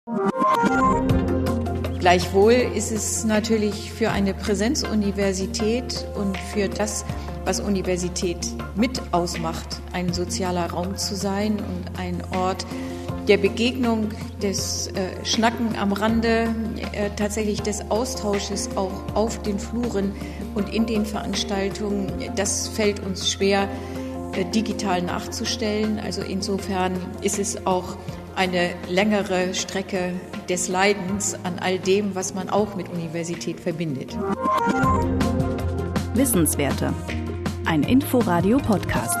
Gleichwohl ist es natürlich für eine Präsenzuniversität und für das, was Universität mit ausmacht, ein sozialer Raum zu sein und ein Ort der Begegnung, des Schnacken am Rande, tatsächlich des Austausches auch auf den Fluren und in den Veranstaltungen. Das fällt uns schwer, digital nachzustellen. Also insofern ist es auch eine längere Strecke des Leidens an all dem, was man auch mit Universität verbindet. Wissenswerte. Ein Inforadio-Podcast.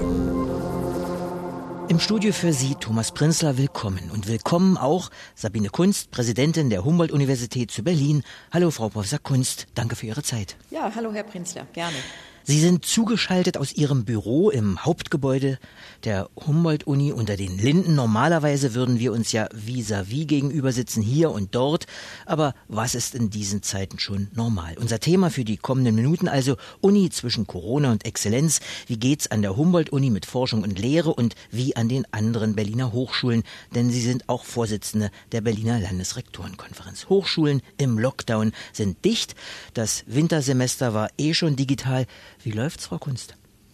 Im Studio für Sie Thomas Prinzler, willkommen. Und willkommen auch Sabine Kunst, Präsidentin der Humboldt-Universität zu Berlin. Hallo Frau Professor Kunst, danke für Ihre Zeit. Ja, hallo Herr Prinzler, gerne. Sie sind zugeschaltet aus Ihrem Büro im Hauptgebäude der Humboldt-Uni unter den Linden. Normalerweise würden wir uns ja vis-à-vis gegenüber sitzen, hier und dort. Aber was ist in diesen Zeiten schon normal? Unser Thema für die kommenden Minuten also Uni zwischen Corona und Exzellenz. Wie geht's an der Humboldt-Uni mit Forschung und Lehre und wie an den anderen Berliner Hochschulen? Denn Sie sind auch Vorsitzende der Berliner Landesrektorenkonferenz. Hochschulen im Lockdown sind dicht. Das Wintersemester war schon digital. Wie läuft's, Frau Kunst?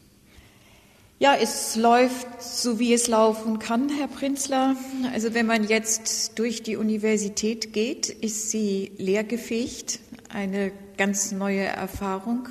Ja, es läuft so, wie es laufen kann, Herr Prinzler. Also wenn man jetzt durch die Universität geht, ist sie leergefegt, eine ganz neue Erfahrung,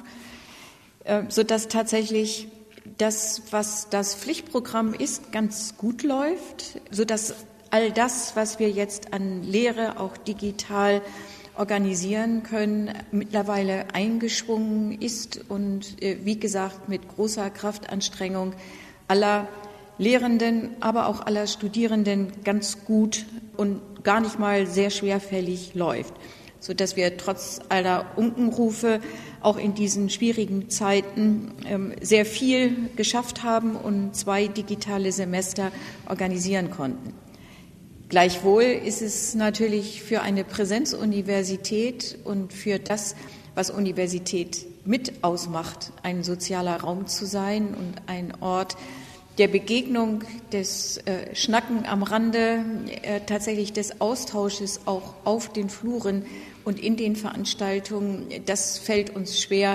sodass tatsächlich das, was das Pflichtprogramm ist, ganz gut läuft, sodass all das, was wir jetzt an Lehre auch digital organisieren können, mittlerweile eingeschwungen ist und wie gesagt mit großer Kraftanstrengung aller Lehrenden, aber auch aller Studierenden ganz gut und gar nicht mal sehr schwerfällig läuft, sodass wir trotz aller Unkenrufe auch in diesen schwierigen Zeiten sehr viel geschafft haben und 2 digitale Semester organisieren konnten. Gleichwohl ist es natürlich für eine Präsenzuniversität und für das, was Universität mit ausmacht, ein sozialer Raum zu sein und ein Ort der Begegnung, des Schnacken am Rande, tatsächlich des Austausches auch auf den Fluren und in den Veranstaltungen. Das fällt uns schwer,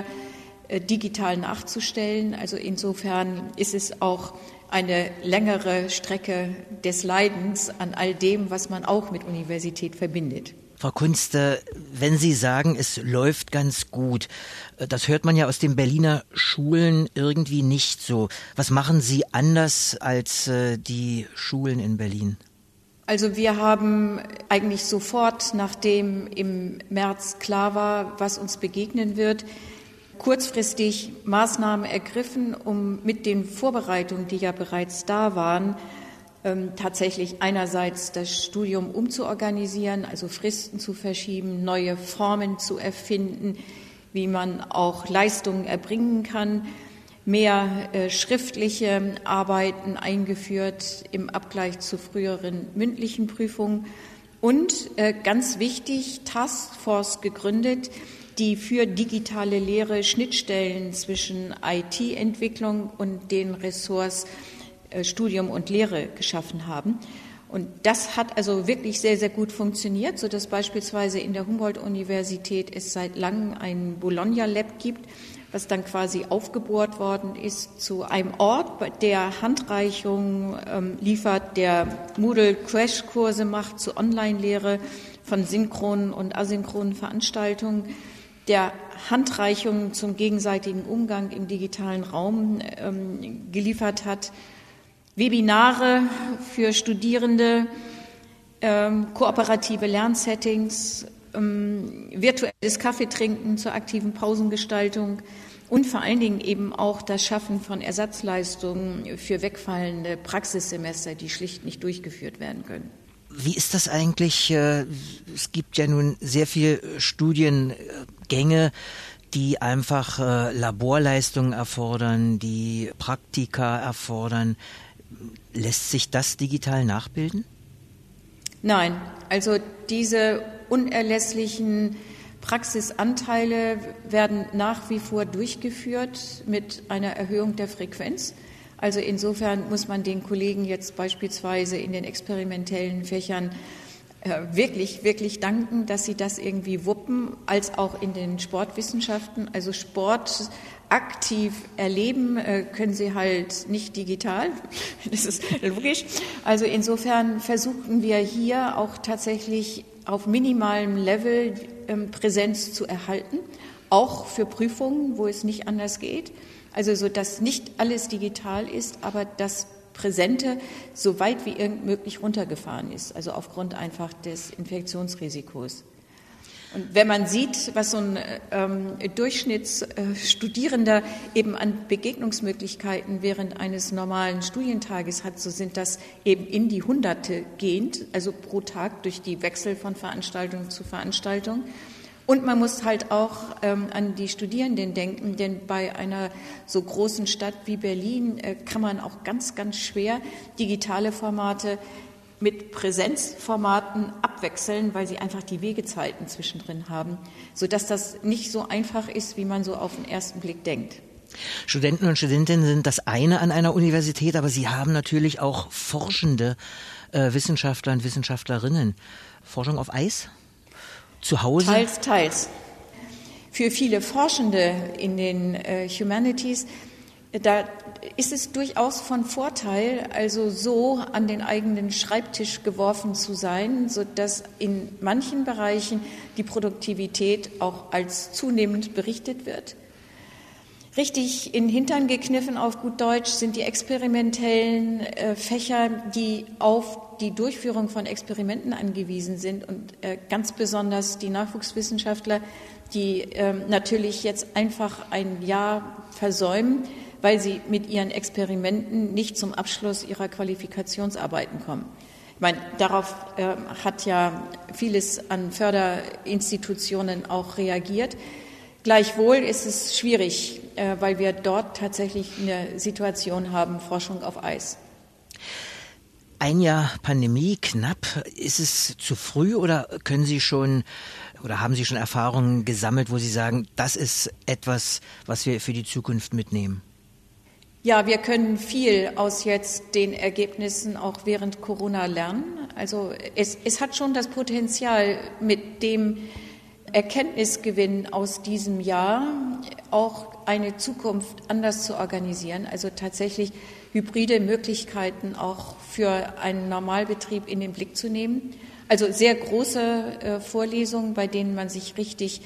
digital nachzustellen. Also insofern ist es auch eine längere Strecke des Leidens an all dem, was man auch mit Universität verbindet. Frau Kunst, wenn Sie sagen, es läuft ganz gut, das hört man ja aus den Berliner Schulen irgendwie nicht so. Was machen Sie anders als die Schulen in Berlin? Also wir haben eigentlich sofort, nachdem im März klar war, was uns begegnen wird, kurzfristig Maßnahmen ergriffen, um mit den Vorbereitungen, die ja bereits da waren, tatsächlich einerseits das Studium umzuorganisieren, also Fristen zu verschieben, neue Formen zu erfinden, wie man auch Leistungen erbringen kann, mehr schriftliche Arbeiten eingeführt im Abgleich zu früheren mündlichen Prüfungen und ganz wichtig, Taskforce gegründet, die für digitale Lehre Schnittstellen zwischen IT-Entwicklung und den Ressorts Studium und Lehre geschaffen haben. Und das hat also wirklich sehr, sehr gut funktioniert, sodass beispielsweise in der Humboldt-Universität es seit langem ein Bologna-Lab gibt, was dann quasi aufgebohrt worden ist zu einem Ort, der Handreichungen liefert, der Moodle-Crash-Kurse macht zur Online-Lehre von synchronen und asynchronen Veranstaltungen, der Handreichungen zum gegenseitigen Umgang im digitalen Raum geliefert hat, Webinare für Studierende, kooperative Lernsettings, virtuelles Kaffeetrinken zur aktiven Pausengestaltung und vor allen Dingen eben auch das Schaffen von Ersatzleistungen für wegfallende Praxissemester, die schlicht nicht durchgeführt werden können. Wie ist das eigentlich? Es gibt ja nun sehr viele Studiengänge, die einfach Laborleistungen erfordern, die Praktika erfordern. Lässt sich das digital nachbilden? Nein, also diese unerlässlichen Praxisanteile werden nach wie vor durchgeführt mit einer Erhöhung der Frequenz. Also insofern muss man den Kollegen jetzt beispielsweise in den experimentellen Fächern wirklich, wirklich danken, dass sie das irgendwie wuppen, als auch in den Sportwissenschaften. Also Sport aktiv erleben können sie halt nicht digital. Das ist logisch. Also insofern versuchen wir hier auch tatsächlich auf minimalem Level Präsenz zu erhalten, auch für Prüfungen, wo es nicht anders geht. Also so, dass nicht alles digital ist, aber das Präsente so weit wie irgend möglich runtergefahren ist, also aufgrund einfach des Infektionsrisikos. Und wenn man sieht, was so ein Durchschnittsstudierender eben an Begegnungsmöglichkeiten während eines normalen Studientages hat, so sind das eben in die Hunderte gehend, also pro Tag durch die Wechsel von Veranstaltung zu Veranstaltung. Und man muss halt auch an die Studierenden denken, denn bei einer so großen Stadt wie Berlin kann man auch ganz, ganz schwer digitale Formate mit Präsenzformaten abwechseln, weil sie einfach die Wegezeiten zwischendrin haben, sodass das nicht so einfach ist, wie man so auf den ersten Blick denkt. Studenten und Studentinnen sind das eine an einer Universität, aber Sie haben natürlich auch forschende Wissenschaftler und Wissenschaftlerinnen. Forschung auf Eis? Zu Hause? Teils. Für viele Forschende in den Humanities, da ist es durchaus von Vorteil, also so an den eigenen Schreibtisch geworfen zu sein, sodass in manchen Bereichen die Produktivität auch als zunehmend berichtet wird. Richtig in den Hintern gekniffen auf gut Deutsch sind die experimentellen Fächer, die auf die Durchführung von Experimenten angewiesen sind und ganz besonders die Nachwuchswissenschaftler, die natürlich jetzt einfach ein Jahr versäumen, weil sie mit ihren Experimenten nicht zum Abschluss ihrer Qualifikationsarbeiten kommen. Ich meine, darauf hat ja vieles an Förderinstitutionen auch reagiert. Gleichwohl ist es schwierig, weil wir dort tatsächlich eine Situation haben, Forschung auf Eis. Ein Jahr Pandemie, knapp. Ist es zu früh oder können Sie schon oder haben Sie schon Erfahrungen gesammelt, wo Sie sagen, das ist etwas, was wir für die Zukunft mitnehmen? Ja, wir können viel aus jetzt den Ergebnissen auch während Corona lernen. Also es hat schon das Potenzial, mit dem Erkenntnisgewinn aus diesem Jahr auch eine Zukunft anders zu organisieren, also tatsächlich hybride Möglichkeiten auch für einen Normalbetrieb in den Blick zu nehmen. Also sehr große Vorlesungen, bei denen man sich richtig,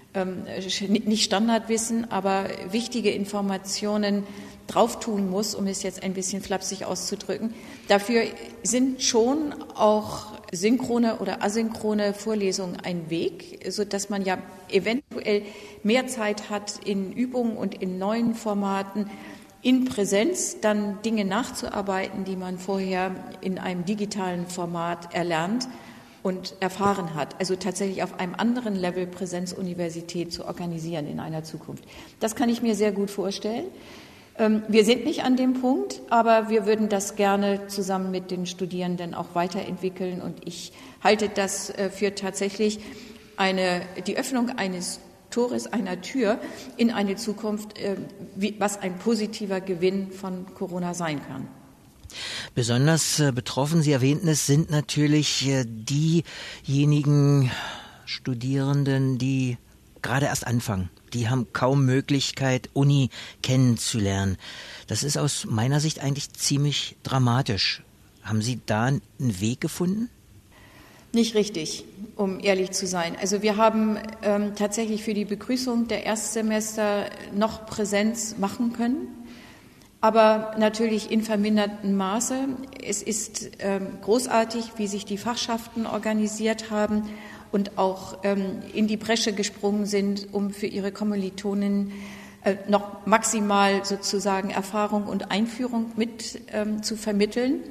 nicht Standardwissen, aber wichtige Informationen drauf tun muss, um es jetzt ein bisschen flapsig auszudrücken. Dafür sind schon auch synchrone oder asynchrone Vorlesungen ein Weg, sodass man ja eventuell mehr Zeit hat, in Übungen und in neuen Formaten in Präsenz dann Dinge nachzuarbeiten, die man vorher in einem digitalen Format erlernt und erfahren hat. Also tatsächlich auf einem anderen Level Präsenzuniversität zu organisieren in einer Zukunft. Das kann ich mir sehr gut vorstellen. Wir sind nicht an dem Punkt, aber wir würden das gerne zusammen mit den Studierenden auch weiterentwickeln. Und ich halte das für tatsächlich die Öffnung eines Tores, einer Tür in eine Zukunft, was ein positiver Gewinn von Corona sein kann. Besonders betroffen, Sie erwähnten es, sind natürlich diejenigen Studierenden, die gerade erst anfangen. Die haben kaum Möglichkeit, Uni kennenzulernen. Das ist aus meiner Sicht eigentlich ziemlich dramatisch. Haben Sie da einen Weg gefunden? Nicht richtig, um ehrlich zu sein. Also wir haben tatsächlich für die Begrüßung der Erstsemester noch Präsenz machen können, aber natürlich in vermindertem Maße. Es ist großartig, wie sich die Fachschaften organisiert haben und auch in die Bresche gesprungen sind, um für ihre Kommilitonen noch maximal sozusagen Erfahrung und Einführung mit zu vermitteln.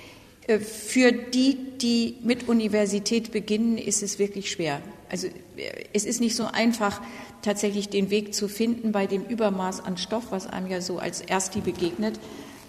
Für die mit Universität beginnen, ist es wirklich schwer. Also es ist nicht so einfach, tatsächlich den Weg zu finden bei dem Übermaß an Stoff, was einem ja so als Ersti begegnet,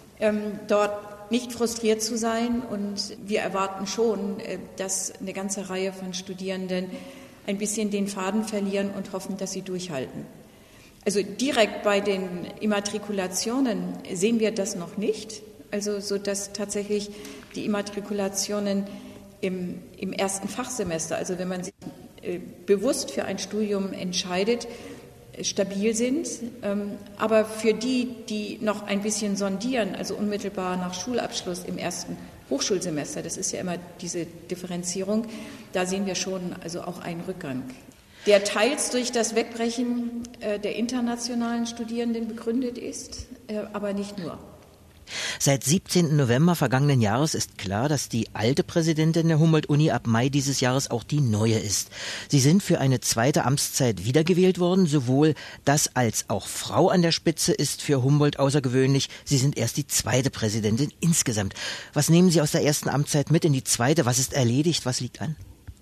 dort nicht frustriert zu sein. Und wir erwarten schon, dass eine ganze Reihe von Studierenden ein bisschen den Faden verlieren und hoffen, dass sie durchhalten. Also direkt bei den Immatrikulationen sehen wir das noch nicht. Also so dass tatsächlich die Immatrikulationen im ersten Fachsemester, also wenn man sich bewusst für ein Studium entscheidet, stabil sind. Aber für die noch ein bisschen sondieren, also unmittelbar nach Schulabschluss im ersten Hochschulsemester, das ist ja immer diese Differenzierung, da sehen wir schon also auch einen Rückgang, der teils durch das Wegbrechen der internationalen Studierenden begründet ist, aber nicht nur. Seit 17. November vergangenen Jahres ist klar, dass die alte Präsidentin der Humboldt-Uni ab Mai dieses Jahres auch die neue ist. Sie sind für eine zweite Amtszeit wiedergewählt worden. Sowohl das als auch Frau an der Spitze ist für Humboldt außergewöhnlich. Sie sind erst die zweite Präsidentin insgesamt. Was nehmen Sie aus der ersten Amtszeit mit in die zweite? Was ist erledigt? Was liegt an?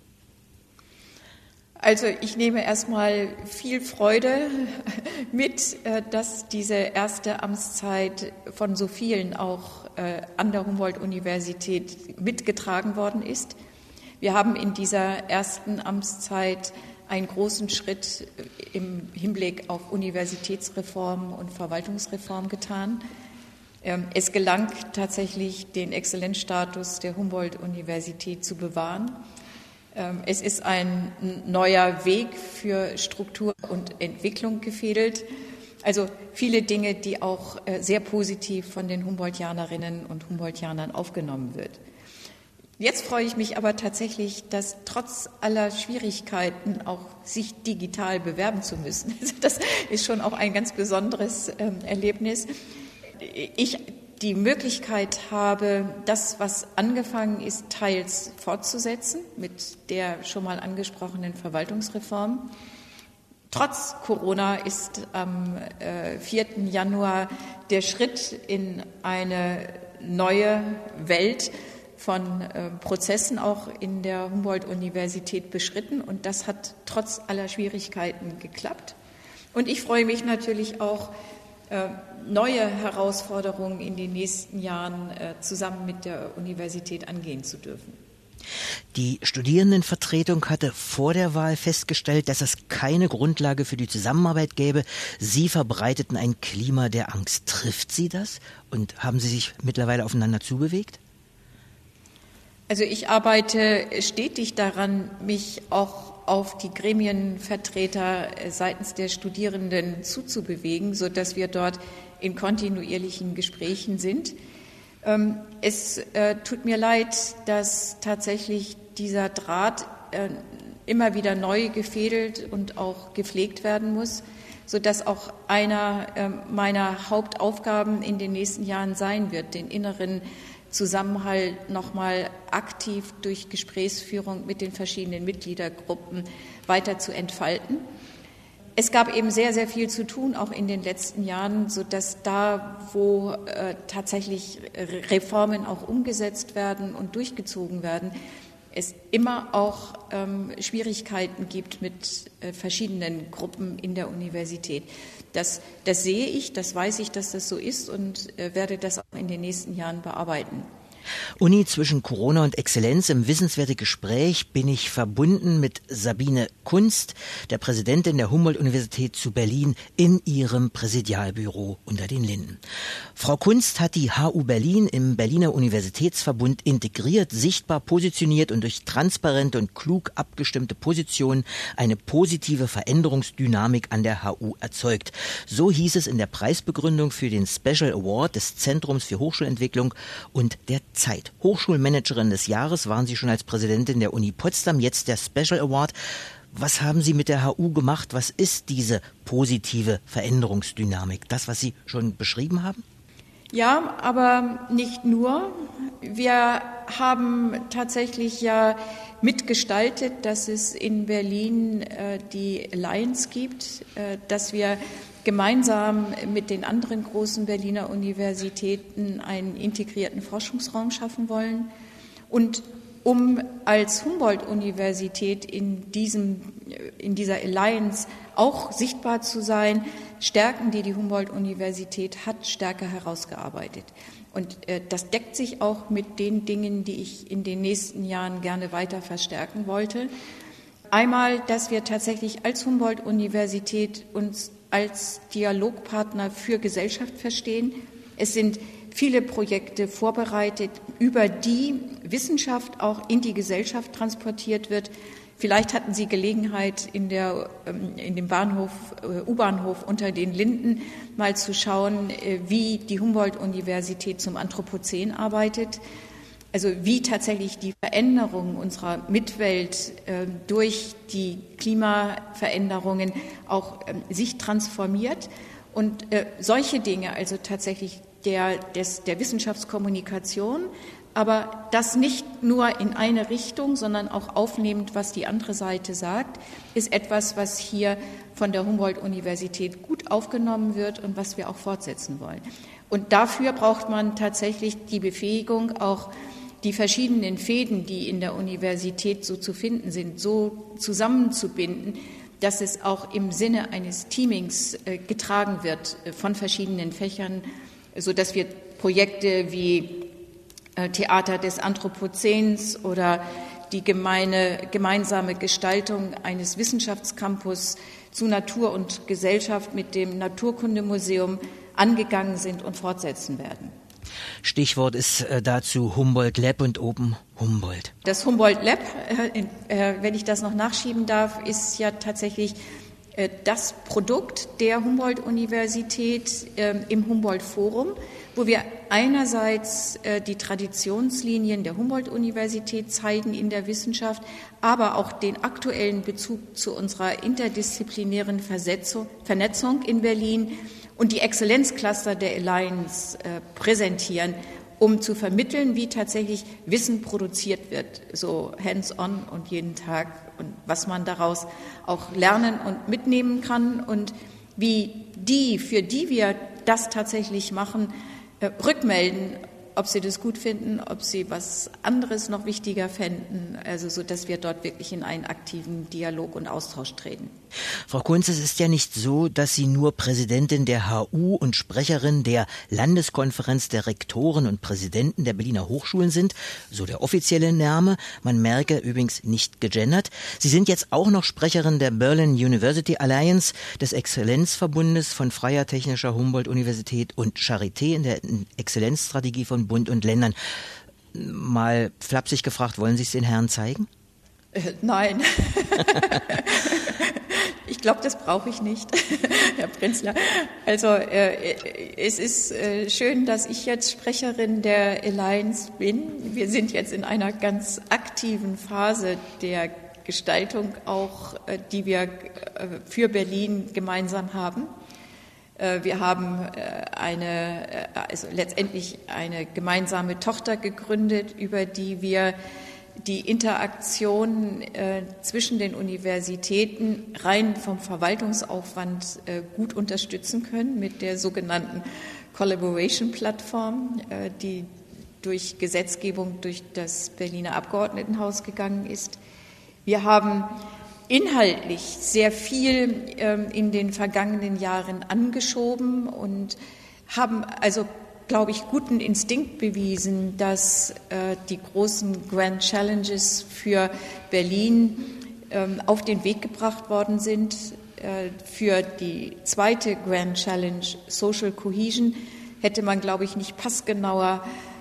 Also ich nehme erstmal viel Freude mit, dass diese erste Amtszeit von so vielen auch an der Humboldt-Universität mitgetragen worden ist. Wir haben in dieser ersten Amtszeit einen großen Schritt im Hinblick auf Universitätsreform und Verwaltungsreform getan. Es gelang tatsächlich, den Exzellenzstatus der Humboldt-Universität zu bewahren. Es ist ein neuer Weg für Struktur und Entwicklung gefädelt. Also viele Dinge, die auch sehr positiv von den Humboldtianerinnen und Humboldtianern aufgenommen wird. Jetzt freue ich mich aber tatsächlich, dass trotz aller Schwierigkeiten auch sich digital bewerben zu müssen. Das ist schon auch ein ganz besonderes Erlebnis. Ich die Möglichkeit habe, das, was angefangen ist, teils fortzusetzen mit der schon mal angesprochenen Verwaltungsreform. Trotz Corona ist am 4. Januar der Schritt in eine neue Welt von Prozessen auch in der Humboldt-Universität beschritten. Und das hat trotz aller Schwierigkeiten geklappt. Und ich freue mich natürlich auch, neue Herausforderungen in den nächsten Jahren zusammen mit der Universität angehen zu dürfen. Die Studierendenvertretung hatte vor der Wahl festgestellt, dass es keine Grundlage für die Zusammenarbeit gäbe. Sie verbreiteten ein Klima der Angst. Trifft Sie das? Und haben Sie sich mittlerweile aufeinander zubewegt? Also ich arbeite stetig daran, mich auch auf die Gremienvertreter seitens der Studierenden zuzubewegen, sodass wir dort in kontinuierlichen Gesprächen sind. Es tut mir leid, dass tatsächlich dieser Draht immer wieder neu gefädelt und auch gepflegt werden muss, sodass auch einer meiner Hauptaufgaben in den nächsten Jahren sein wird, den inneren Zusammenhalt nochmal aktiv durch Gesprächsführung mit den verschiedenen Mitgliedergruppen weiter zu entfalten. Es gab eben sehr, sehr viel zu tun, auch in den letzten Jahren, sodass da, wo tatsächlich Reformen auch umgesetzt werden und durchgezogen werden, es immer auch Schwierigkeiten gibt mit verschiedenen Gruppen in der Universität. Das sehe ich, das weiß ich, dass das so ist und werde das auch in den nächsten Jahren bearbeiten. Uni zwischen Corona und Exzellenz. Im Wissenswerte Gespräch bin ich verbunden mit Sabine Kunst, der Präsidentin der Humboldt-Universität zu Berlin, in ihrem Präsidialbüro unter den Linden. Frau Kunst hat die HU Berlin im Berliner Universitätsverbund integriert, sichtbar positioniert und durch transparente und klug abgestimmte Positionen eine positive Veränderungsdynamik an der HU erzeugt. So hieß es in der Preisbegründung für den Special Award des Zentrums für Hochschulentwicklung und der Zeit. Hochschulmanagerin des Jahres waren Sie schon als Präsidentin der Uni Potsdam, jetzt der Special Award. Was haben Sie mit der HU gemacht? Was ist diese positive Veränderungsdynamik? Das, was Sie schon beschrieben haben? Ja, aber nicht nur. Wir haben tatsächlich ja mitgestaltet, dass es in Berlin die Alliance gibt, dass wir gemeinsam mit den anderen großen Berliner Universitäten einen integrierten Forschungsraum schaffen wollen. Und um als Humboldt-Universität in dieser Alliance auch sichtbar zu sein, Stärken, die die Humboldt-Universität hat, stärker herausgearbeitet. Und das deckt sich auch mit den Dingen, die ich in den nächsten Jahren gerne weiter verstärken wollte. Einmal, dass wir tatsächlich als Humboldt-Universität uns als Dialogpartner für Gesellschaft verstehen. Es sind viele Projekte vorbereitet, über die Wissenschaft auch in die Gesellschaft transportiert wird. Vielleicht hatten Sie Gelegenheit, in dem U-Bahnhof unter den Linden mal zu schauen, wie die Humboldt-Universität zum Anthropozän arbeitet. Also wie tatsächlich die Veränderung unserer Mitwelt durch die Klimaveränderungen auch sich transformiert. Und solche Dinge, also tatsächlich der Wissenschaftskommunikation, aber das nicht nur in eine Richtung, sondern auch aufnehmend, was die andere Seite sagt, ist etwas, was hier von der Humboldt-Universität gut aufgenommen wird und was wir auch fortsetzen wollen. Und dafür braucht man tatsächlich die Befähigung, auch die verschiedenen Fäden, die in der Universität so zu finden sind, so zusammenzubinden, dass es auch im Sinne eines Teamings getragen wird von verschiedenen Fächern, sodass wir Projekte wie Theater des Anthropozäns oder die gemeinsame Gestaltung eines Wissenschaftscampus zu Natur und Gesellschaft mit dem Naturkundemuseum angegangen sind und fortsetzen werden. Stichwort ist dazu Humboldt Lab und Open Humboldt. Das Humboldt Lab, wenn ich das noch nachschieben darf, ist ja tatsächlich das Produkt der Humboldt-Universität im Humboldt-Forum, wo wir einerseits die Traditionslinien der Humboldt-Universität zeigen in der Wissenschaft, aber auch den aktuellen Bezug zu unserer interdisziplinären Vernetzung in Berlin und die Exzellenzcluster der Alliance präsentieren, um zu vermitteln, wie tatsächlich Wissen produziert wird, so hands-on und jeden Tag und was man daraus auch lernen und mitnehmen kann und wie für die wir das tatsächlich machen, rückmelden, ob sie das gut finden, ob sie was anderes noch wichtiger fänden, also so, dass wir dort wirklich in einen aktiven Dialog und Austausch treten. Frau Kunz, es ist ja nicht so, dass Sie nur Präsidentin der HU und Sprecherin der Landeskonferenz der Rektoren und Präsidenten der Berliner Hochschulen sind, so der offizielle Name, man merke übrigens nicht gegendert. Sie sind jetzt auch noch Sprecherin der Berlin University Alliance, des Exzellenzverbundes von Freier Technischer Humboldt-Universität und Charité in der Exzellenzstrategie von Bund und Ländern. Mal flapsig gefragt, wollen Sie es den Herren zeigen? Nein. Ich glaube, das brauche ich nicht, Herr Prinzler. Also es ist schön, dass ich jetzt Sprecherin der Alliance bin. Wir sind jetzt in einer ganz aktiven Phase der Gestaltung auch, die wir für Berlin gemeinsam haben. Wir haben letztendlich eine gemeinsame Tochter gegründet, über die wir die Interaktion zwischen den Universitäten rein vom Verwaltungsaufwand gut unterstützen können mit der sogenannten Collaboration-Plattform, die durch Gesetzgebung durch das Berliner Abgeordnetenhaus gegangen ist. Wir haben inhaltlich sehr viel in den vergangenen Jahren angeschoben und haben also, glaube ich, guten Instinkt bewiesen, dass die großen Grand Challenges für Berlin auf den Weg gebracht worden sind. Für die zweite Grand Challenge Social Cohesion hätte man, glaube ich, nicht passgenauer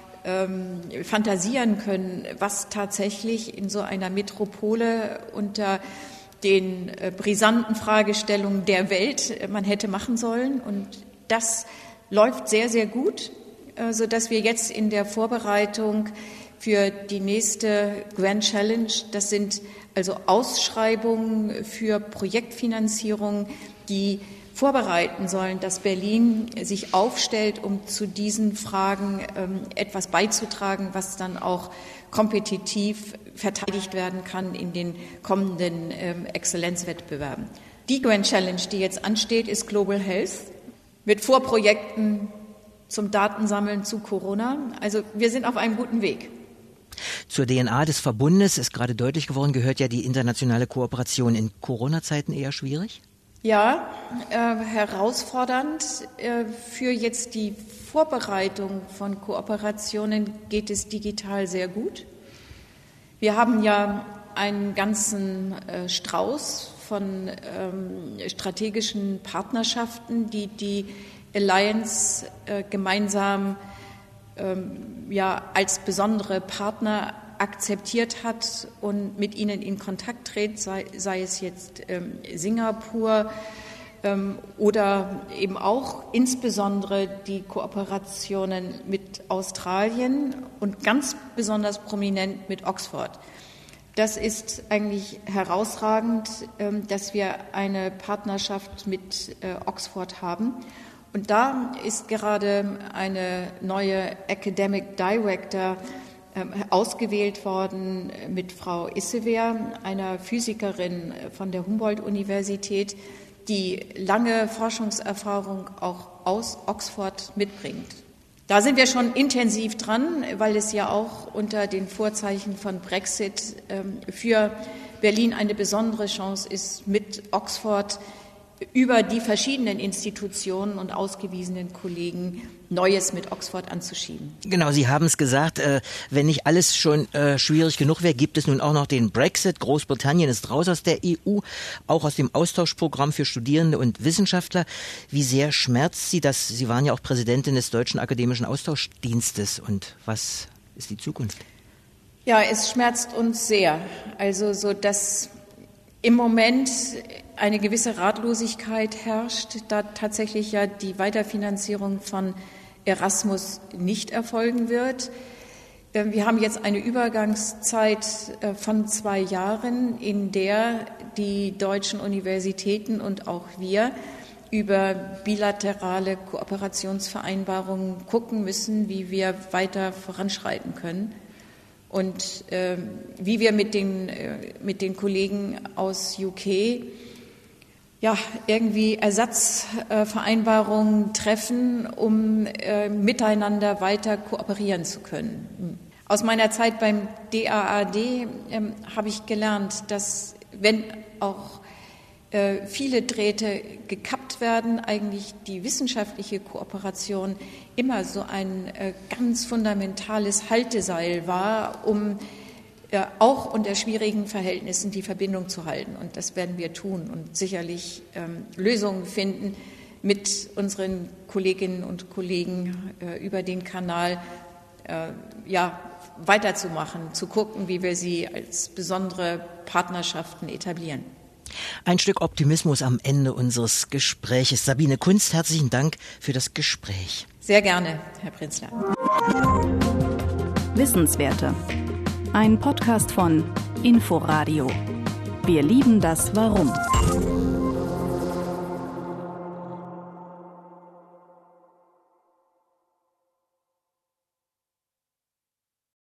fantasieren können, was tatsächlich in so einer Metropole unter den brisanten Fragestellungen der Welt man hätte machen sollen. Und das läuft sehr, sehr gut, sodass wir jetzt in der Vorbereitung für die nächste Grand Challenge, das sind also Ausschreibungen für Projektfinanzierung, die vorbereiten sollen, dass Berlin sich aufstellt, um zu diesen Fragen etwas beizutragen, was dann auch kompetitiv verteidigt werden kann in den kommenden Exzellenzwettbewerben. Die Grand Challenge, die jetzt ansteht, ist Global Health mit Vorprojekten zum Datensammeln zu Corona. Also wir sind auf einem guten Weg. Zur DNA des Verbundes ist gerade deutlich geworden, gehört ja die internationale Kooperation. In Corona-Zeiten eher schwierig? Ja, herausfordernd. Für jetzt die Vorbereitung von Kooperationen geht es digital sehr gut. Wir haben ja einen ganzen Strauß von strategischen Partnerschaften, die Alliance gemeinsam als besondere Partner akzeptiert hat und mit ihnen in Kontakt tritt, sei es jetzt Singapur oder eben auch insbesondere die Kooperationen mit Australien und ganz besonders prominent mit Oxford. Das ist eigentlich herausragend, dass wir eine Partnerschaft mit Oxford haben. Und da ist gerade eine neue Academic Director ausgewählt worden mit Frau Issewer, einer Physikerin von der Humboldt-Universität, die lange Forschungserfahrung auch aus Oxford mitbringt. Da sind wir schon intensiv dran, weil es ja auch unter den Vorzeichen von Brexit für Berlin eine besondere Chance ist, mit Oxford über die verschiedenen Institutionen und ausgewiesenen Kollegen Neues mit Oxford anzuschieben. Genau, Sie haben es gesagt, wenn nicht alles schon schwierig genug wäre, gibt es nun auch noch den Brexit. Großbritannien ist raus aus der EU, auch aus dem Austauschprogramm für Studierende und Wissenschaftler. Wie sehr schmerzt Sie das? Sie waren ja auch Präsidentin des Deutschen Akademischen Austauschdienstes. Und was ist die Zukunft? Ja, es schmerzt uns sehr. Also so, dass im Moment eine gewisse Ratlosigkeit herrscht, da tatsächlich ja die Weiterfinanzierung von Erasmus nicht erfolgen wird. Wir haben jetzt eine Übergangszeit von 2 Jahren, in der die deutschen Universitäten und auch wir über bilaterale Kooperationsvereinbarungen gucken müssen, wie wir weiter voranschreiten können. Und wie wir mit den Kollegen aus UK irgendwie Ersatzvereinbarungen treffen, um miteinander weiter kooperieren zu können. Aus meiner Zeit beim DAAD habe ich gelernt, dass wenn auch viele Drähte gekappt werden, eigentlich die wissenschaftliche Kooperation immer so ein ganz fundamentales Halteseil war, um auch unter schwierigen Verhältnissen die Verbindung zu halten. Und das werden wir tun und sicherlich Lösungen finden mit unseren Kolleginnen und Kollegen über den Kanal weiterzumachen, zu gucken, wie wir sie als besondere Partnerschaften etablieren. Ein Stück Optimismus am Ende unseres Gespräches. Sabine Kunst, herzlichen Dank für das Gespräch. Sehr gerne, Herr Prinzler. Wissenswerte. Ein Podcast von Inforadio. Wir lieben das Warum.